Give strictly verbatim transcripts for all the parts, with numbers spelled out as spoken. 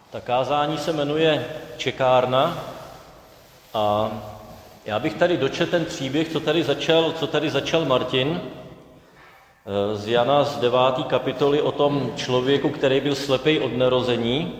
Ta kázání se jmenuje Čekárna a já bych tady dočetl ten příběh, co tady začal, co tady začal Martin z Jana z deváté kapitoly o tom člověku, který byl slepý od narození.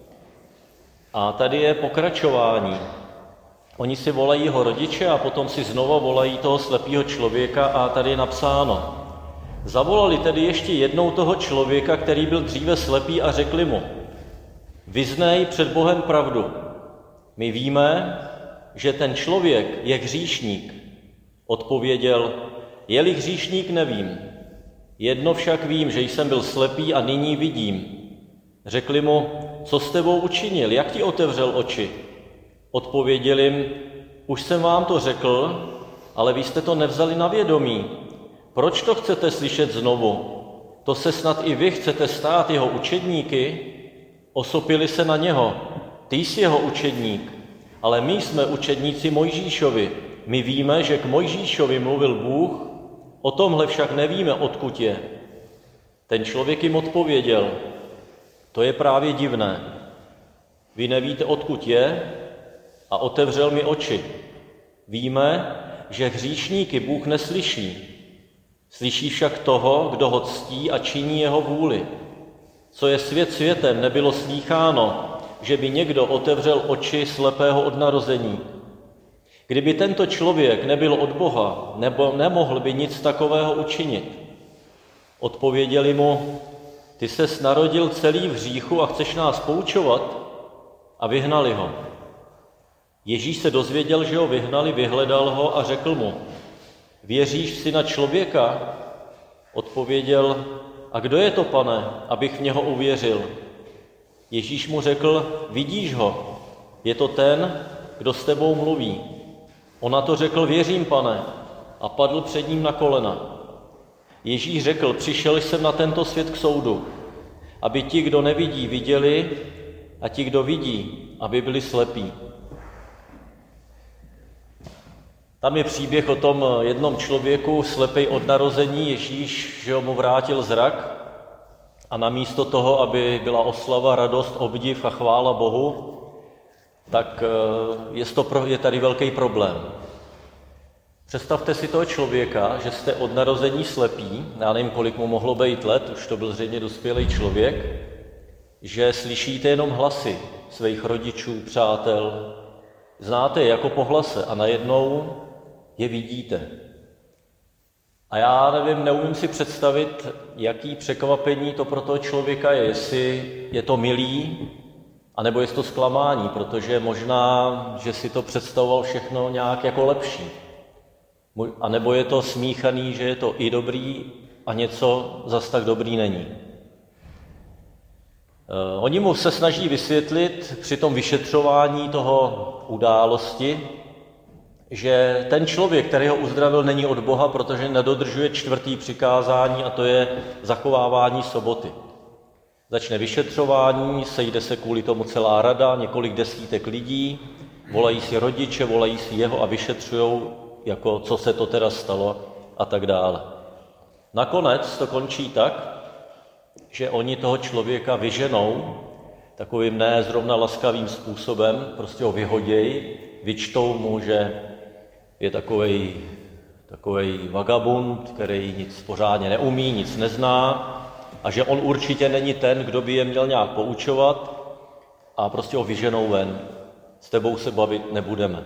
A tady je pokračování. Oni si volají jeho rodiče a potom si znova volají toho slepého člověka a tady je napsáno. Zavolali tedy ještě jednou toho člověka, který byl dříve slepý a řekli mu, vyznej před Bohem pravdu. My víme, že ten člověk je hříšník. Odpověděl, je-li hříšník, nevím. Jedno však vím, že jsem byl slepý a nyní vidím. Řekli mu, co s tebou učinil, jak ti otevřel oči? Odpověděl jim, už jsem vám to řekl, ale vy jste to nevzali na vědomí. Proč to chcete slyšet znovu? To se snad i vy chcete stát jeho učedníky? Osopili se na něho. Ty jsi jeho učedník, ale my jsme učedníci Mojžíšovi. My víme, že k Mojžíšovi mluvil Bůh, o tomhle však nevíme, odkud je. Ten člověk jim odpověděl, to je právě divné. Vy nevíte, odkud je, a otevřel mi oči. Víme, že hříšníky Bůh neslyší. Slyší však toho, kdo ho ctí a činí jeho vůli. Co je svět světem, nebylo slýcháno, že by někdo otevřel oči slepého od narození. Kdyby tento člověk nebyl od Boha, nebo nemohl by nic takového učinit. Odpověděli mu, ty ses narodil celý v hříchu a chceš nás poučovat? A vyhnali ho. Ježíš se dozvěděl, že ho vyhnali, vyhledal ho a řekl mu, věříš v Syna člověka? Odpověděl, a kdo je to, Pane, abych v něho uvěřil? Ježíš mu řekl, vidíš ho, je to ten, kdo s tebou mluví. On na to řekl, věřím, Pane, a padl před ním na kolena. Ježíš řekl, přišel jsem na tento svět k soudu, aby ti, kdo nevidí, viděli a ti, kdo vidí, aby byli slepí. Tam je příběh o tom jednom člověku, slepej od narození, Ježíš, že mu vrátil zrak a namísto toho, aby byla oslava, radost, obdiv a chvála Bohu, tak je, to, je tady velký problém. Představte si toho člověka, že jste od narození slepí, já nevím, kolik mu mohlo být let, už to byl zřejmě dospělý člověk, že slyšíte jenom hlasy svých rodičů, přátel, znáte je jako po hlase a najednou je vidíte. A já nevím, neumím si představit, jaký překvapení to pro toho člověka je, jestli je to milý, anebo je to zklamání, protože možná, že si to představoval všechno nějak jako lepší. A nebo je to smíchaný, že je to i dobrý a něco zas tak dobrý není. Uh, oni mu se snaží vysvětlit při tom vyšetřování toho události, že ten člověk, který ho uzdravil, není od Boha, protože nedodržuje čtvrtý přikázání a to je zachovávání soboty. Začne vyšetřování, sejde se kvůli tomu celá rada, několik desítek lidí, volají si rodiče, volají si jeho a vyšetřujou, jako co se to teda stalo a tak dále. Nakonec to končí tak, že oni toho člověka vyženou takovým ne zrovna laskavým způsobem, prostě ho vyhodějí, vyčtou mu, že je takovej, takovej vagabund, který nic pořádně neumí, nic nezná a že on určitě není ten, kdo by je měl nějak poučovat a prostě ho vyženou ven. S tebou se bavit nebudeme.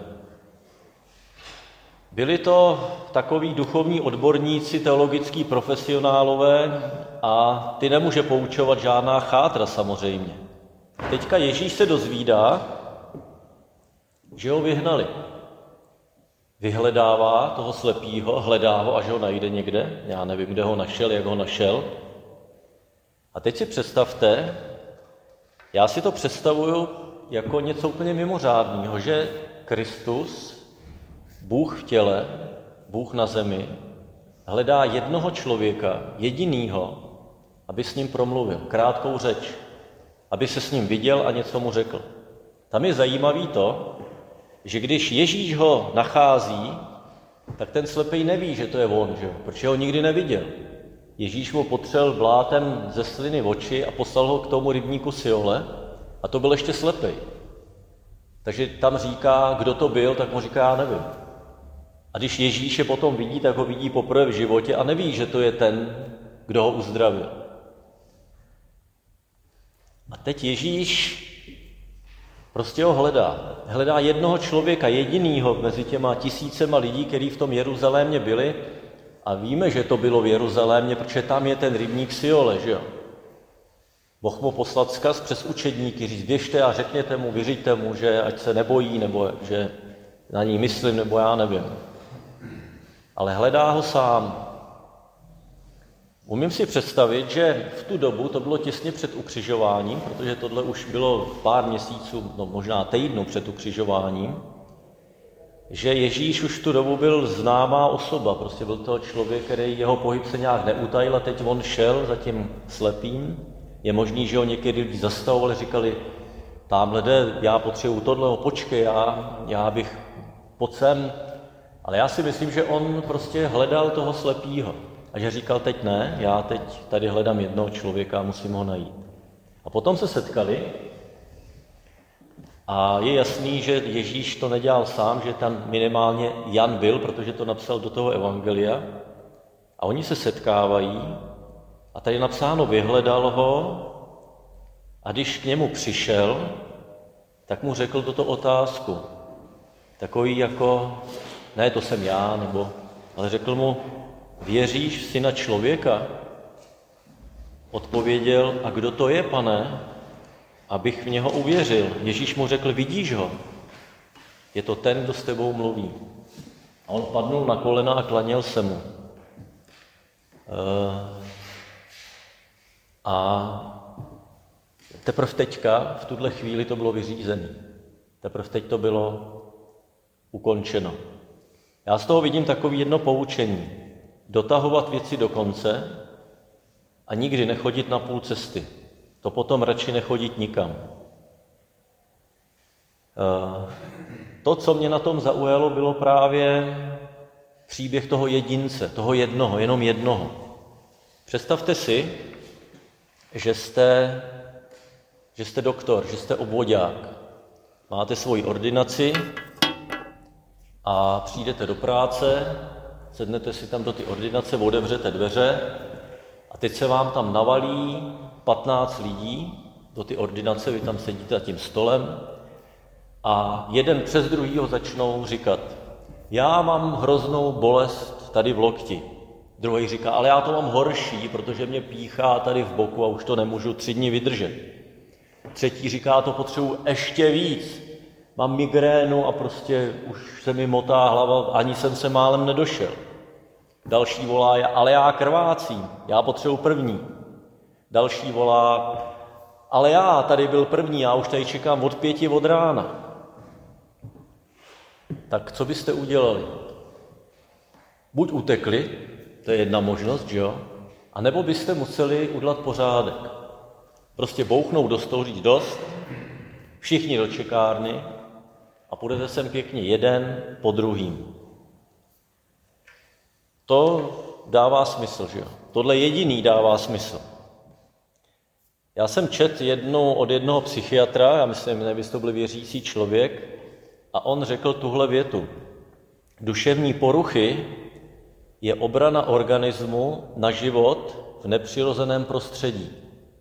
Byli to takoví duchovní odborníci, teologický profesionálové a ty nemůže poučovat žádná chátra samozřejmě. Teďka Ježíš se dozvídá, že ho vyhnali. Vyhledává toho slepýho, hledá ho, až ho najde někde. Já nevím, kde ho našel, jak ho našel. A teď si představte, já si to představuju jako něco úplně mimořádného, že Kristus, Bůh v těle, Bůh na zemi, hledá jednoho člověka, jedinýho, aby s ním promluvil, krátkou řeč, aby se s ním viděl a něco mu řekl. Tam je zajímavý to, že když Ježíš ho nachází, tak ten slepej neví, že to je on, že? Protože ho nikdy neviděl. Ježíš mu potřel blátem ze sliny v oči a poslal ho k tomu rybníku Siole A to byl ještě slepej. Takže tam říká, kdo to byl, tak mu říká, já nevím. A když Ježíše potom vidí, tak ho vidí poprvé v životě a neví, že to je ten, kdo ho uzdravil. A teď Ježíš prostě ho hledá. Hledá jednoho člověka, jedinýho mezi těma tisícema lidí, kteří v tom Jeruzalémě byli. A víme, že to bylo v Jeruzalémě, protože tam je ten rybník Siole, že jo? Boh mu poslal vzkaz přes učedníky, říct, běžte a řekněte mu, vyřiďte mu, že ať se nebojí, nebo že na ní myslím, nebo já nevím. Ale hledá ho sám. Umím si představit, že v tu dobu, to bylo těsně před ukřižováním, protože tohle už bylo pár měsíců, no možná týdnu před ukřižováním, že Ježíš už v tu dobu byl známá osoba, prostě byl to člověk, který jeho pohyb se nějak neutajil a teď on šel za tím slepým. Je možný, že ho někdy lidi zastavovali, říkali, támhle jde, já potřebuju tohle, počkej, já, já bych pojď sem. Ale já si myslím, že on prostě hledal toho slepýho. A že říkal, teď ne, já teď tady hledám jednoho člověka a musím ho najít. A potom se setkali a je jasný, že Ježíš to nedělal sám, že tam minimálně Jan byl, protože to napsal do toho evangelia. A oni se setkávají a tady je napsáno, vyhledal ho a když k němu přišel, tak mu řekl toto otázku. Takový jako, ne, to jsem já, nebo, ale řekl mu, věříš v syna člověka? Odpověděl, a kdo to je, pane, abych v něho uvěřil? Ježíš mu řekl, vidíš ho? Je to ten, kdo s tebou mluví. A on padnul na kolena a klaněl se mu. A teprve teďka, v tuhle chvíli to bylo vyřízené. Teprve teď to bylo ukončeno. Já z toho vidím takový jedno poučení. Dotahovat věci do konce a nikdy nechodit na půl cesty. To potom radši nechodit nikam. To, co mě na tom zaujalo, bylo právě příběh toho jedince, toho jednoho, jenom jednoho. Představte si, že jste, že jste doktor, že jste obvodák. Máte svoji ordinaci a přijdete do práce, sednete si tam do ty ordinace, otevřete dveře a teď se vám tam navalí patnáct lidí do ty ordinace, vy tam sedíte za tím stolem a jeden přes druhýho začnou říkat, já mám hroznou bolest tady v lokti. Druhý říká, ale já to mám horší, protože mě píchá tady v boku a už to nemůžu tři dny vydržet. Třetí říká, to potřebuji ještě víc. Mám migrénu a prostě už se mi motá hlava, ani jsem se málem nedošel. Další volá, ale já krvácím, já potřebuji první. Další volá, ale já tady byl první, já už tady čekám od pěti od rána. Tak co byste udělali? Buď utekli, to je jedna možnost, že jo? A nebo byste museli udělat pořádek. Prostě bouchnout do stolu, říct dost, všichni do čekárny a půjdete sem pěkně jeden po druhým. To dává smysl, že jo? Tohle jediný dává smysl. Já jsem četl jednu od jednoho psychiatra, já myslím, nevím, jestli to byl věřící člověk, a on řekl tuhle větu. Duševní poruchy je obrana organismu na život v nepřirozeném prostředí.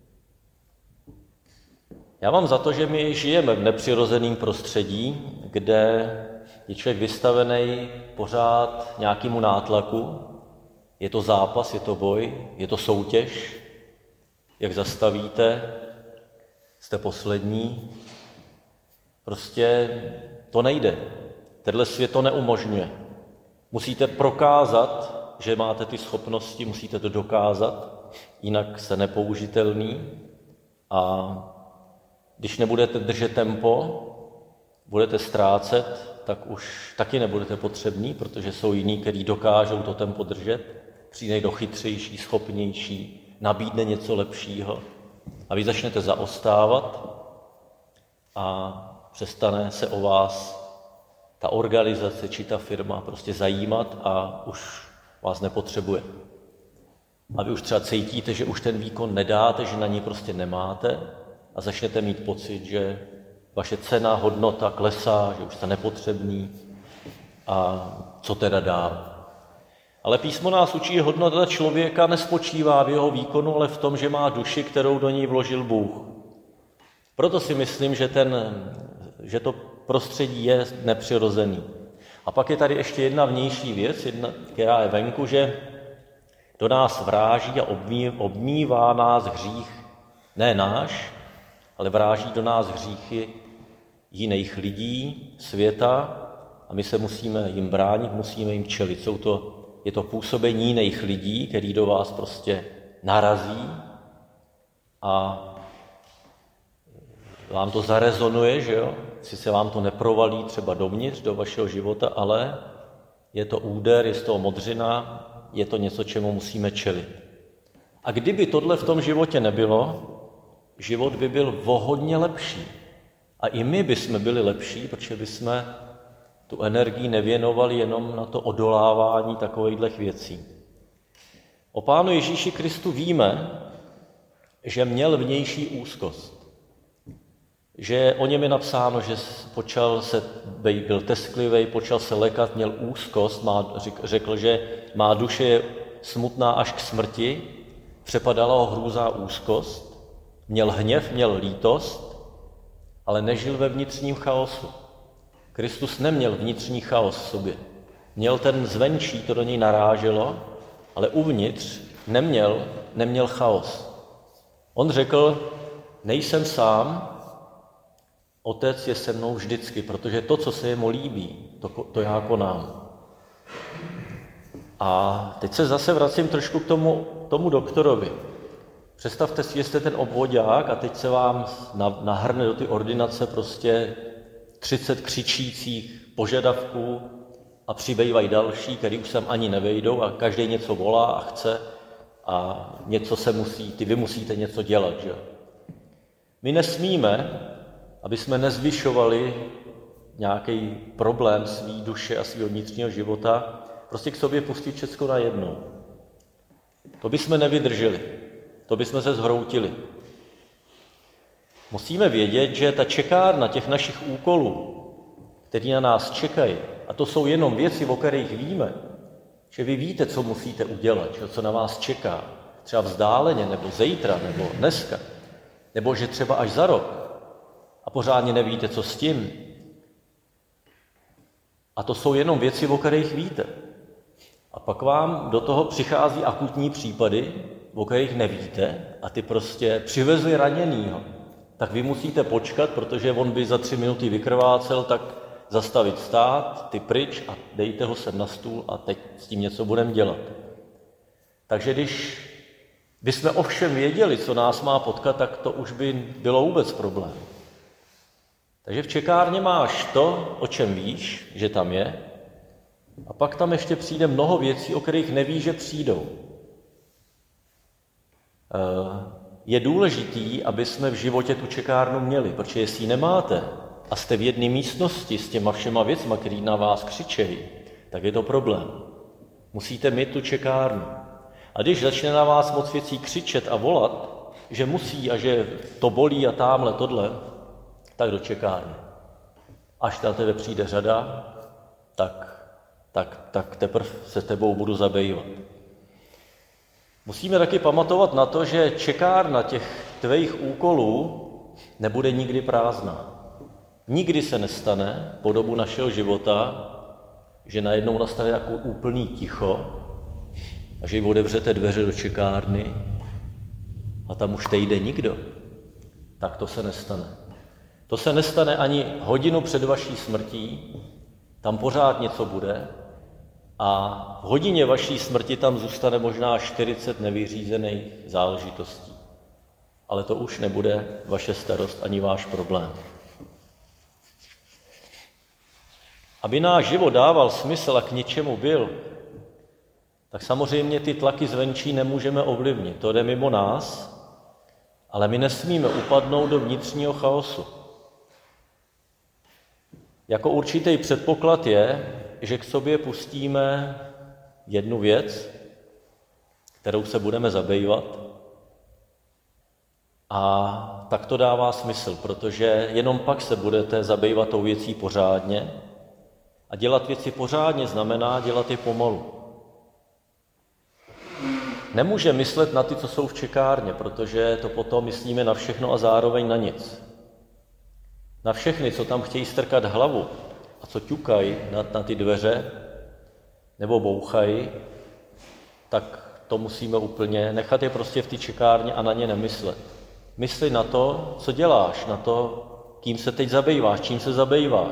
Já mám za to, že my žijeme v nepřirozeném prostředí, kde je člověk vystavený pořád nějakému nátlaku. Je to zápas, je to boj, je to soutěž. Jak zastavíte, jste poslední. Prostě to nejde. Tenhle svět to neumožňuje. Musíte prokázat, že máte ty schopnosti, musíte to dokázat, jinak jste nepoužitelný. A když nebudete držet tempo, budete ztrácet, tak už taky nebudete potřební, protože jsou jiní, kteří dokážou to tempo držet, přijde do chytřejší, schopnější, nabídne něco lepšího a vy začnete zaostávat a přestane se o vás ta organizace či ta firma prostě zajímat a už vás nepotřebuje. A vy už třeba cítíte, že už ten výkon nedáte, že na ní prostě nemáte a začnete mít pocit, že vaše cena, hodnota klesá, že už jste nepotřební a co teda dál. Ale písmo nás učí, že hodnota člověka nespočívá v jeho výkonu, ale v tom, že má duši, kterou do ní vložil Bůh. Proto si myslím, že, ten, že to prostředí je nepřirozený. A pak je tady ještě jedna vnější věc, jedna, která je venku, že do nás vráží a obmí, obmívá nás hřích, ne náš, ale vráží do nás hříchy jiných lidí, světa a my se musíme jim bránit, musíme jim čelit. Jsou to, je to působení jiných lidí, který do vás prostě narazí a vám to zarezonuje, že jo? Sice vám to neprovalí třeba dovnitř, do vašeho života, ale je to úder, je to modřina, je to něco, čemu musíme čelit. A kdyby tohle v tom životě nebylo, život by byl o hodně lepší. A i my bychom byli lepší, protože bychom tu energii nevěnovali jenom na to odolávání takovýchhle věcí. O Pánu Ježíši Kristu víme, že měl vnější úzkost. Že o něm je napsáno, že počal se, byl tesklivý, počal se lekat, měl úzkost, má, řekl, že má duše je smutná až k smrti, přepadala ho hrůzá úzkost, měl hněv, měl lítost, ale nežil ve vnitřním chaosu. Kristus neměl vnitřní chaos v sobě. Měl ten zvenčí, to do něj naráželo, ale uvnitř neměl, neměl chaos. On řekl, nejsem sám, Otec je se mnou vždycky, protože to, co se jemu líbí, to, to já konám. A teď se zase vracím trošku k tomu, tomu doktorovi. Představte si, že jste ten obvodák a teď se vám nahrne do ty ordinace prostě třicet křičících požadavků a přibývají další, který už sem ani nevejdou a každý něco volá a chce a něco se musí, ty vy musíte něco dělat, že? My nesmíme, aby jsme nezvyšovali nějaký problém svý duše a svého vnitřního života, prostě k sobě pustit všecko najednou. To bychom nevydrželi, to bychom se zhroutili. Musíme vědět, že ta čekárna těch našich úkolů, které na nás čekají, a to jsou jenom věci, o kterých víme, že vy víte, co musíte udělat, co na vás čeká, třeba vzdáleně, nebo zítra, nebo dneska, nebo že třeba až za rok, a pořádně nevíte, co s tím. A to jsou jenom věci, o kterých víte. A pak vám do toho přichází akutní případy, o kterých nevíte, a ty prostě přivezli raněnýho. Tak vy musíte počkat, protože on by za tři minuty vykrvácel, tak zastavit stát, ty pryč a dejte ho sem na stůl a teď s tím něco budeme dělat. Takže když bychom ovšem věděli, co nás má potkat, tak to už by bylo vůbec problém. Takže v čekárně máš to, o čem víš, že tam je, a pak tam ještě přijde mnoho věcí, o kterých nevíš, že přijdou. Je důležitý, aby jsme v životě tu čekárnu měli, protože jestli ji nemáte a jste v jedné místnosti s těma všema věcma, který na vás křičejí, tak je to problém. Musíte mít tu čekárnu. A když začne na vás moc věcí křičet a volat, že musí a že to bolí a támhle tohle, tak do čekárny. Až na tebe přijde řada, tak, tak, tak teprve se tebou budu zabývat. Musíme taky pamatovat na to, že čekárna těch tvých úkolů nebude nikdy prázdná. Nikdy se nestane po dobu našeho života, že najednou nastane jako úplný ticho a že otevřete dveře do čekárny a tam už nejde nikdo. Tak to se nestane. To se nestane ani hodinu před vaší smrtí, tam pořád něco bude a v hodině vaší smrti tam zůstane možná čtyřicet nevyřízených záležitostí. Ale to už nebude vaše starost ani váš problém. Aby náš život dával smysl a k něčemu byl, tak samozřejmě ty tlaky zvenčí nemůžeme ovlivnit. To jde mimo nás, ale my nesmíme upadnout do vnitřního chaosu. Jako určitý předpoklad je, že k sobě pustíme jednu věc, kterou se budeme zabývat a tak to dává smysl, protože jenom pak se budete zabývat tou věcí pořádně. A dělat věci pořádně znamená dělat je pomalu. Nemůže myslet na ty, co jsou v čekárně, protože to potom myslíme na všechno a zároveň na nic. Na všechny, co tam chtějí strkat hlavu a co ťukají na, na ty dveře nebo bouchají, tak to musíme úplně nechat je prostě v té čekárně a na ně nemyslet. Mysli na to, co děláš, na to, kým se teď zabýváš, čím se zabýváš.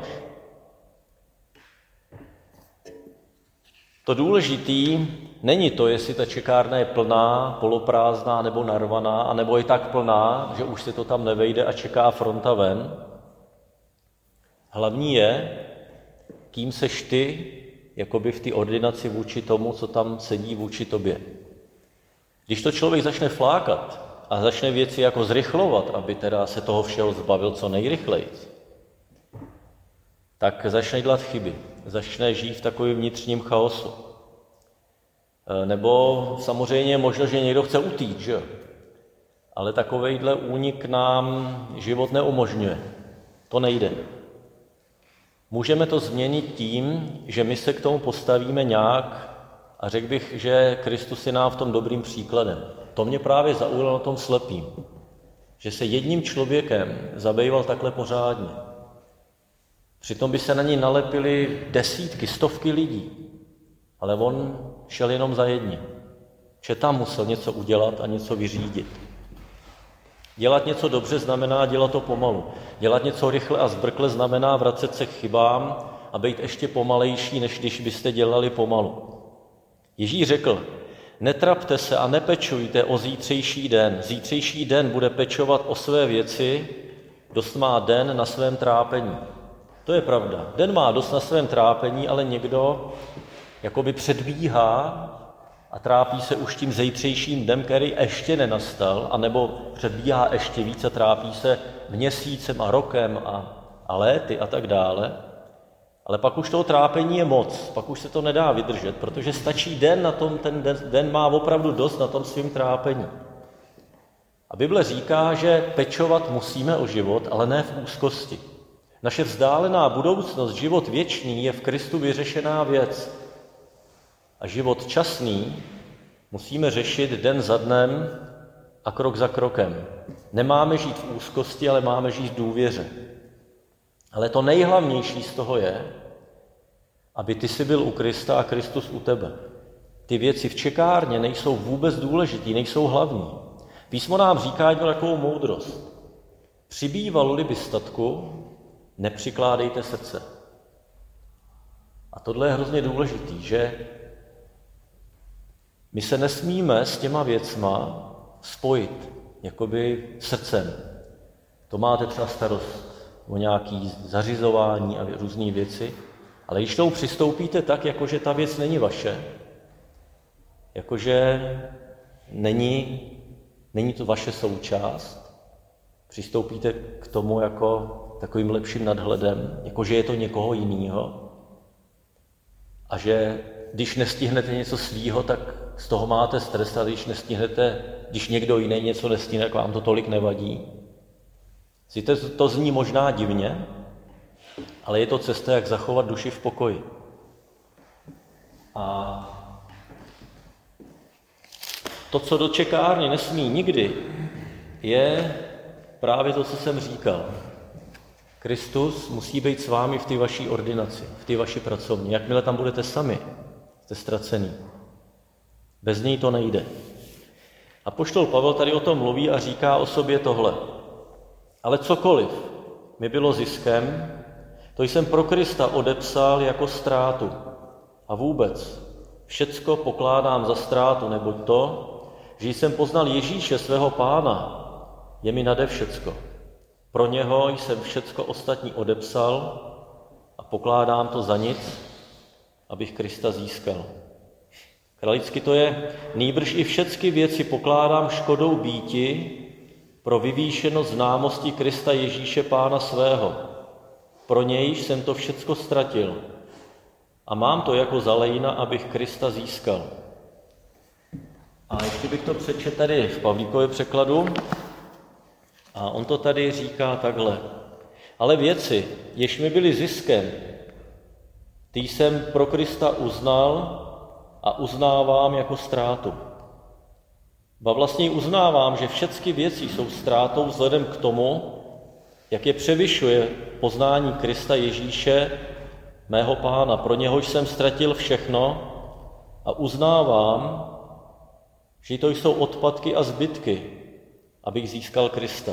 To důležitý není to, jestli ta čekárna je plná, poloprázdná nebo narvaná, anebo je tak plná, že už se to tam nevejde a čeká fronta ven. Hlavní je, kým seš ty, jakoby v té ordinaci vůči tomu, co tam sedí vůči tobě. Když to člověk začne flákat a začne věci jako zrychlovat, aby teda se toho všeho zbavil co nejrychleji, tak začne dělat chyby, začne žít v takovém vnitřním chaosu. Nebo samozřejmě je možno, že někdo chce utýct, že? Ale takovejhle únik nám život neumožňuje. To nejde. Můžeme to změnit tím, že my se k tomu postavíme nějak a řekl bych, že Kristus je nám v tom dobrým příkladem. To mě právě zaujalo na tom slepým, že se jedním člověkem zabýval takhle pořádně. Přitom by se na něj nalepily desítky, stovky lidí, ale on šel jenom za jedním. Že tam musel něco udělat a něco vyřídit. Dělat něco dobře znamená dělat to pomalu. Dělat něco rychle a zbrkle znamená vracet se k chybám a být ještě pomalejší, než když byste dělali pomalu. Ježíš řekl, netrapte se a nepečujte o zítřejší den. Zítřejší den bude pečovat o své věci, dost má den na svém trápení. To je pravda. Den má dost na svém trápení, ale někdo jakoby předbíhá a trápí se už tím zítřejším dnem, který ještě nenastal, anebo předbíhá ještě víc a trápí se měsícem a rokem a, a léty a tak dále. Ale pak už toho trápení je moc, pak už se to nedá vydržet, protože stačí den na tom, ten den, den má opravdu dost na tom svým trápení. A Bible říká, že pečovat musíme o život, ale ne v úzkosti. Naše vzdálená budoucnost, život věčný, je v Kristu vyřešená věc. A život časný musíme řešit den za dnem a krok za krokem. Nemáme žít v úzkosti, ale máme žít v důvěře. Ale to nejhlavnější z toho je, aby ty jsi byl u Krista a Kristus u tebe. Ty věci v čekárně nejsou vůbec důležitý, nejsou hlavní. Písmo nám říká jednu takovou moudrost. Přibývalo-li by statku, nepřikládejte srdce. A tohle je hrozně důležitý, že my se nesmíme s těma věcma spojit, jakoby srdcem. To máte třeba starost o nějaké zařizování a různé věci, ale když tomu přistoupíte tak, jakože ta věc není vaše, jakože není, není to vaše součást, přistoupíte k tomu jako takovým lepším nadhledem, jakože je to někoho jiného a že když nestihnete něco svýho, tak z toho máte stres, a když nestihnete, když někdo jiný něco nestihne, tak vám to tolik nevadí. Víte, to zní možná divně, ale je to cesta, jak zachovat duši v pokoji. A to, co do čekárny nesmí nikdy, je právě to, co jsem říkal. Kristus musí být s vámi v té vaší ordinaci, v té vaší pracovně. Jakmile tam budete sami, jste ztracený. Bez něj to nejde. Apoštol Pavel tady o tom mluví a říká o sobě tohle. Ale cokoliv mi bylo ziskem, to jsem pro Krista odepsal jako ztrátu. A vůbec všecko pokládám za ztrátu, neboť to, že jsem poznal Ježíše, svého Pána, je mi nade všecko. Pro něho jsem všecko ostatní odepsal a pokládám to za nic, abych Krista získal. Kralicky to je, nýbrž i všecky věci pokládám škodou býti pro vyvýšenost známosti Krista Ježíše Pána svého. Pro nějž jsem to všecko ztratil a mám to jako zalejna, abych Krista získal. A ještě bych to přečetl tady v Pavlíkově překladu. A on to tady říká takhle. Ale věci, jež mi byly ziskem, ty jsem pro Krista uznal a uznávám jako ztrátu. Ba vlastně uznávám, že všechny věci jsou ztrátou vzhledem k tomu, jak je převyšuje poznání Krista Ježíše, mého Pána. Pro něhož jsem ztratil všechno a uznávám, že to jsou odpadky a zbytky, abych získal Krista.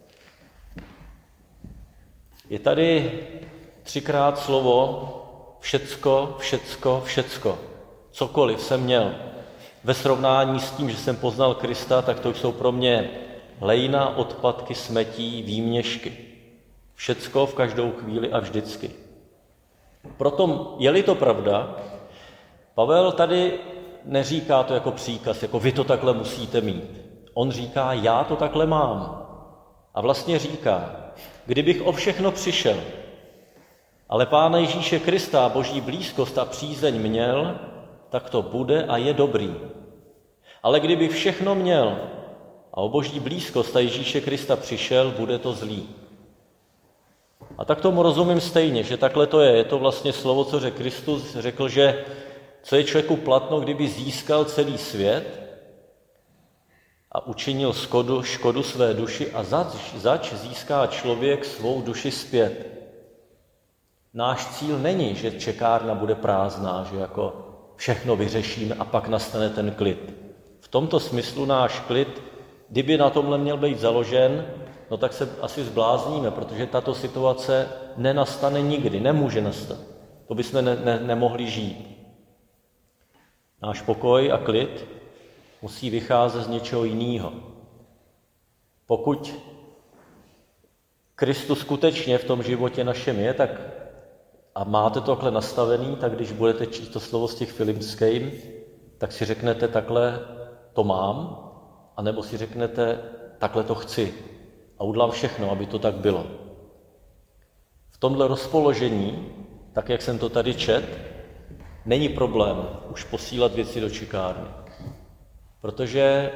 Je tady třikrát slovo všecko, všecko, všecko. Cokoliv jsem měl. Ve srovnání s tím, že jsem poznal Krista, tak to jsou pro mě lejna, odpadky, smetí, výměšky. Všecko v každou chvíli a vždycky. Proto, je-li to pravda, Pavel tady neříká to jako příkaz, jako vy to takhle musíte mít. On říká, já to takhle mám. A vlastně říká, kdybych o všechno přišel, ale Pána Ježíše Krista, Boží blízkost a přízeň měl, tak to bude a je dobrý. Ale kdybych všechno měl a o Boží blízkost a Ježíše Krista přišel, bude to zlý. A tak tomu rozumím stejně, že takhle to je. Je to vlastně slovo, co řekl Kristus. Řekl, že co je člověku platno, kdyby získal celý svět a učinil škodu, škodu své duši a zač, zač získá člověk svou duši zpět. Náš cíl není, že čekárna bude prázdná, že jako všechno vyřešíme a pak nastane ten klid. V tomto smyslu náš klid, kdyby na tomhle měl být založen, no tak se asi zblázníme, protože tato situace nenastane nikdy, nemůže nastat. To bychom ne, ne, nemohli žít. Náš pokoj a klid musí vycházet z něčeho jiného. Pokud Kristus skutečně v tom životě našem je, tak a máte to takhle nastavený, tak když budete číst to slovo z těch Filipským, tak si řeknete takhle to mám, anebo si řeknete takhle to chci a udělám všechno, aby to tak bylo. V tomhle rozpoložení, tak jak jsem to tady čet, není problém už posílat věci do čekárny. Protože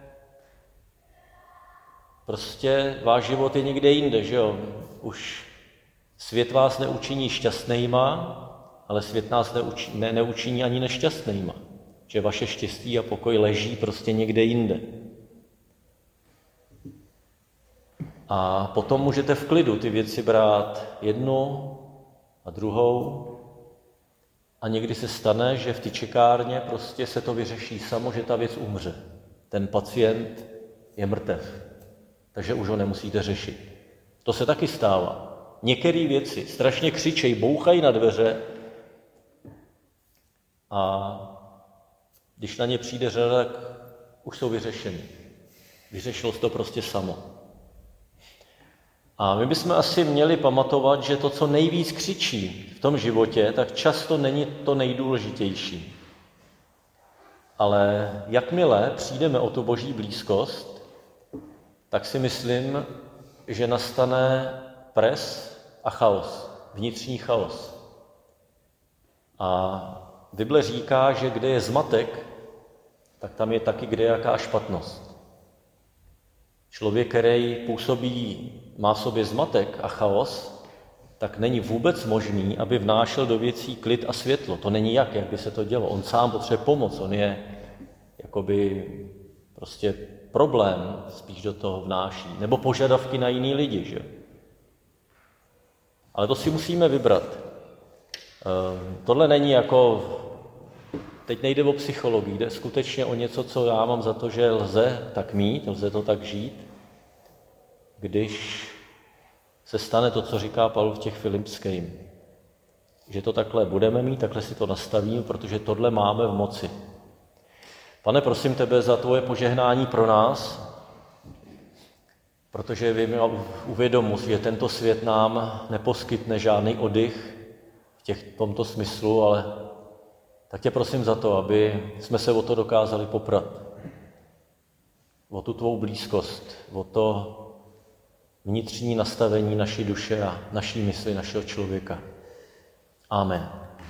prostě váš život je někde jinde, že jo? Už svět vás neučiní šťastnýma, ale svět nás neučiní, ne, neučiní ani nešťastnýma. Že vaše štěstí a pokoj leží prostě někde jinde. A potom můžete v klidu ty věci brát jednu a druhou. A někdy se stane, že v té čekárně prostě se to vyřeší samo, že ta věc umře. Ten pacient je mrtev, takže už ho nemusíte řešit. To se taky stává. Některé věci strašně křičejí, bouchají na dveře a když na ně přijde řada, tak už jsou vyřešeny. Vyřešilo se to prostě samo. A my bychom asi měli pamatovat, že to, co nejvíc křičí v tom životě, tak často není to nejdůležitější. Ale jakmile přijdeme o tu Boží blízkost, tak si myslím, že nastane pres a chaos, vnitřní chaos. A Bible říká, že kde je zmatek, tak tam je taky kde jaká špatnost. Člověk, který působí, má v sobě zmatek a chaos, tak není vůbec možný, aby vnášel do věcí klid a světlo. To není jak, jak by se to dělo. On sám potřebuje pomoc, on je jakoby prostě problém spíš do toho vnáší. Nebo požadavky na jiný lidi, že? Ale to si musíme vybrat. Tohle není jako, teď nejde o psychologii, jde skutečně o něco, co já mám za to, že lze tak mít, lze to tak žít, když se stane to, co říká Pavel v těch Filipským. Že to takhle budeme mít, takhle si to nastavíme, protože tohle máme v moci. Pane, prosím tebe za tvoje požehnání pro nás, protože vím a uvědomu, že tento svět nám neposkytne žádný oddych v těch, tomto smyslu, ale tak tě prosím za to, aby jsme se o to dokázali poprat. O tu tvou blízkost, o to vnitřní nastavení naší duše a naší mysli, našeho člověka. Amen.